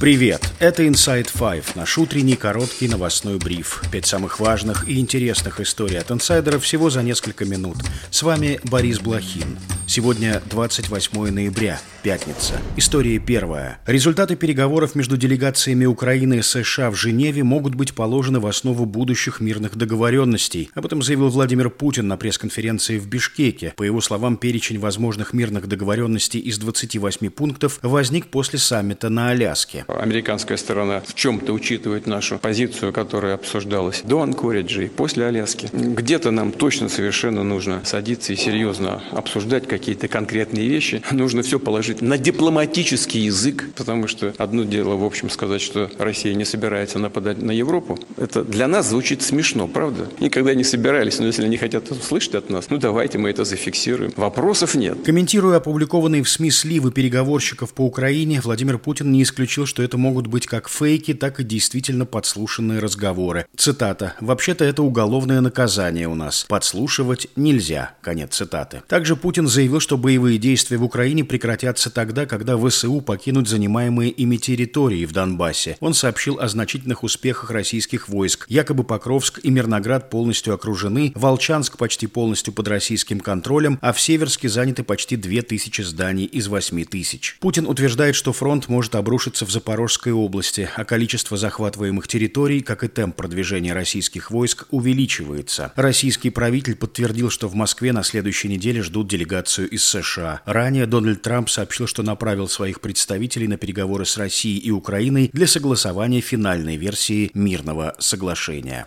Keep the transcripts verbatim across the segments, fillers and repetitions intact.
Привет! Это Inside Five, наш утренний короткий новостной бриф. Пять самых важных и интересных историй от инсайдеров всего за несколько минут. С вами Борис Блохин. Сегодня двадцать восьмое ноября, пятница. История первая. Результаты переговоров между делегациями Украины и США в Женеве могут быть положены в основу будущих мирных договоренностей. Об этом заявил Владимир Путин на пресс-конференции в Бишкеке. По его словам, перечень возможных мирных договоренностей из двадцати восьми пунктов возник после саммита на Аляске. Американская сторона в чем-то учитывает нашу позицию, которая обсуждалась до Анкориджа и после Аляски. Где-то нам точно совершенно нужно садиться и серьезно обсуждать какие-то конкретные вещи. Нужно все положить на дипломатический язык, потому что одно дело, в общем, сказать, что Россия не собирается нападать на Европу. Это для нас звучит смешно, правда? Никогда не собирались, но если они хотят услышать от нас, ну давайте мы это зафиксируем. Вопросов нет. Комментируя опубликованные в СМИ сливы переговорщиков по Украине, Владимир Путин не исключил, что это могут быть как фейки, так и действительно подслушанные разговоры. Цитата. «Вообще-то это уголовное наказание у нас. Подслушивать нельзя». Конец цитаты. Также Путин заявил, что боевые действия в Украине прекратятся тогда, когда ВСУ покинут занимаемые ими территории в Донбассе. Он сообщил о значительных успехах российских войск. Якобы Покровск и Мирноград полностью окружены, Волчанск почти полностью под российским контролем, а в Северске заняты почти две тысячи зданий из восьми тысяч. Путин утверждает, что фронт может обрушиться в Запорожской области, а количество захватываемых территорий, как и темп продвижения российских войск, увеличивается. Российский правитель подтвердил, что в Москве на следующей неделе ждут делегацию из США. Ранее Дональд Трамп сообщил, что направил своих представителей на переговоры с Россией и Украиной для согласования финальной версии мирного соглашения.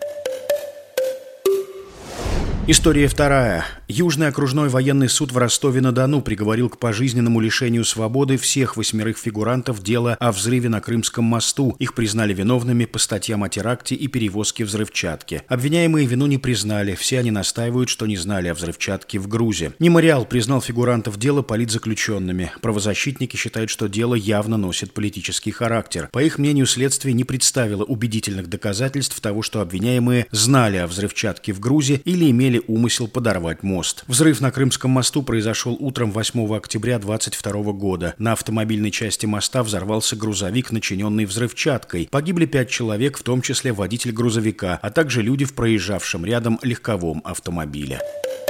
История вторая. Южный окружной военный суд в Ростове-на-Дону приговорил к пожизненному лишению свободы всех восьмерых фигурантов дела о взрыве на Крымском мосту. Их признали виновными по статьям о теракте и перевозке взрывчатки. Обвиняемые вину не признали. Все они настаивают, что не знали о взрывчатке в грузе. Мемориал признал фигурантов дела политзаключенными. Правозащитники считают, что дело явно носит политический характер. По их мнению, следствие не представило убедительных доказательств того, что обвиняемые знали о взрывчатке в грузе или имели умысел подорвать мост. Взрыв на Крымском мосту произошел утром восьмого октября двадцать второго года. На автомобильной части моста взорвался грузовик, начиненный взрывчаткой. Погибли пять человек, в том числе водитель грузовика, а также люди в проезжавшем рядом легковом автомобиле.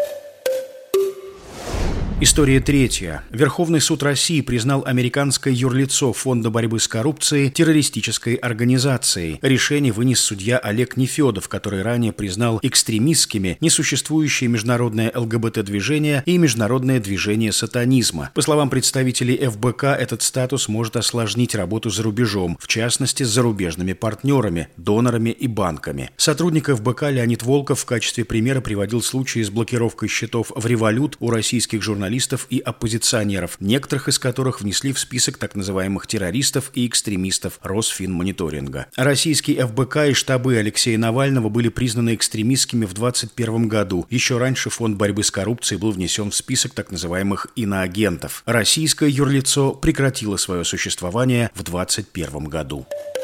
История третья. Верховный суд России признал американское юрлицо Фонда борьбы с коррупцией террористической организацией. Решение вынес судья Олег Нефедов, который ранее признал экстремистскими несуществующее международное ЛГБТ-движение и международное движение сатанизма. По словам представителей эф бэ ка, этот статус может осложнить работу за рубежом, в частности с зарубежными партнерами, донорами и банками. Сотрудник эф бэ ка Леонид Волков в качестве примера приводил случаи с блокировкой счетов в «Револют» у российских журналистов и оппозиционеров, некоторых из которых внесли в список так называемых террористов и экстремистов Росфинмониторинга. Российский эф бэ ка и штабы Алексея Навального были признаны экстремистскими в двадцать первом году. Еще раньше Фонд борьбы с коррупцией был внесен в список так называемых иноагентов. Российское юрлицо прекратило свое существование в двадцать первом году.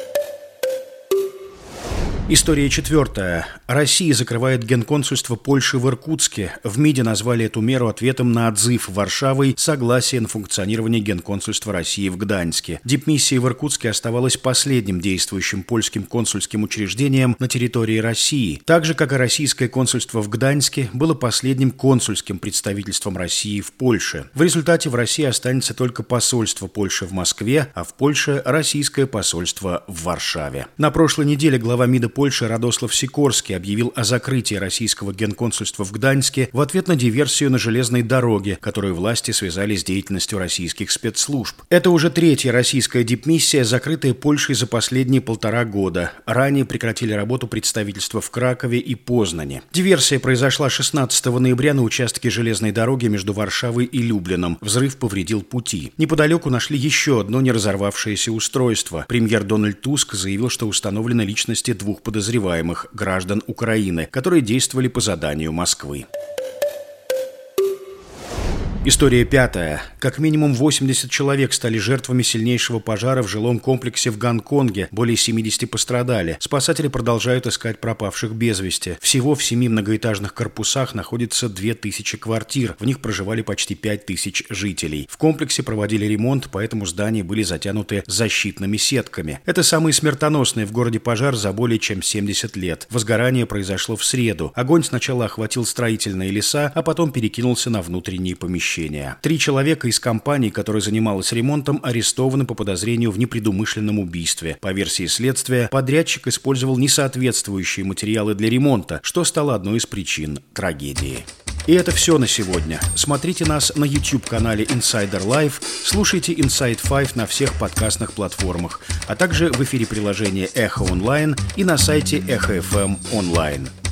История четвертая. Россия закрывает генконсульство Польши в Иркутске. В МИДе назвали эту меру ответом на отзыв Варшавой согласия на функционирование генконсульства России в Гданьске. Дипмиссия в Иркутске оставалась последним действующим польским консульским учреждением на территории России. Так же, как и российское консульство в Гданьске, было последним консульским представительством России в Польше. В результате в России останется только посольство Польши в Москве, а в Польше – российское посольство в Варшаве. На прошлой неделе глава МИДа Польши Радослав Сикорский объявил о закрытии российского генконсульства в Гданьске в ответ на диверсию на железной дороге, которую власти связали с деятельностью российских спецслужб. Это уже третья российская дипмиссия, закрытая Польшей за последние полтора года. Ранее прекратили работу представительства в Кракове и Познане. Диверсия произошла шестнадцатого ноября на участке железной дороги между Варшавой и Люблином. Взрыв повредил пути. Неподалеку нашли еще одно неразорвавшееся устройство. Премьер Дональд Туск заявил, что установлены личности двух подозреваемых граждан Украины, которые действовали по заданию Москвы. История пятая. Как минимум восемьдесят человек стали жертвами сильнейшего пожара в жилом комплексе в Гонконге. Более семидесяти пострадали. Спасатели продолжают искать пропавших без вести. Всего в семи многоэтажных корпусах находится две тысячи квартир. В них проживали почти пять тысяч жителей. В комплексе проводили ремонт, поэтому здания были затянуты защитными сетками. Это самый смертоносный в городе пожар за более чем семьдесят лет. Возгорание произошло в среду. Огонь сначала охватил строительные леса, а потом перекинулся на внутренние помещения. Три человека из компании, которая занималась ремонтом, арестованы по подозрению в непредумышленном убийстве. По версии следствия, подрядчик использовал несоответствующие материалы для ремонта, что стало одной из причин трагедии. И это все на сегодня. Смотрите нас на YouTube-канале Insider Live, слушайте Inside пять на всех подкастных платформах, а также в эфире приложения Эхо Онлайн и на сайте Эхо эф эм онлайн.